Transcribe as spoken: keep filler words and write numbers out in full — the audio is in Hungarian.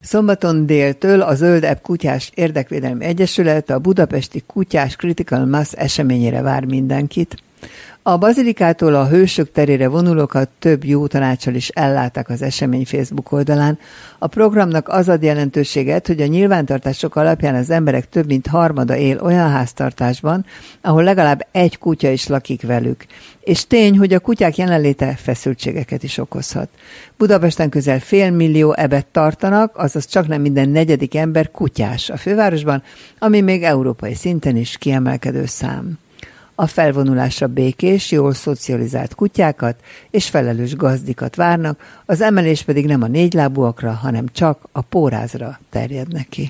Szombaton déltől a Zöld Ebb Kutyás Érdekvédelmi Egyesület a budapesti Kutyás Critical Mass eseményére vár mindenkit. A bazilikától a Hősök terére vonulókat több jó tanáccsal is ellátták az esemény Facebook oldalán. A programnak az ad jelentőséget, hogy a nyilvántartások alapján az emberek több mint harmada él olyan háztartásban, ahol legalább egy kutya is lakik velük. És tény, hogy a kutyák jelenléte feszültségeket is okozhat. Budapesten közel fél millió ebet tartanak, azaz csak nem minden negyedik ember kutyás a fővárosban, ami még európai szinten is kiemelkedő szám. A felvonulásra békés, jól szocializált kutyákat és felelős gazdikat várnak, az emelés pedig nem a négylábúakra, hanem csak a pórázra terjed neki.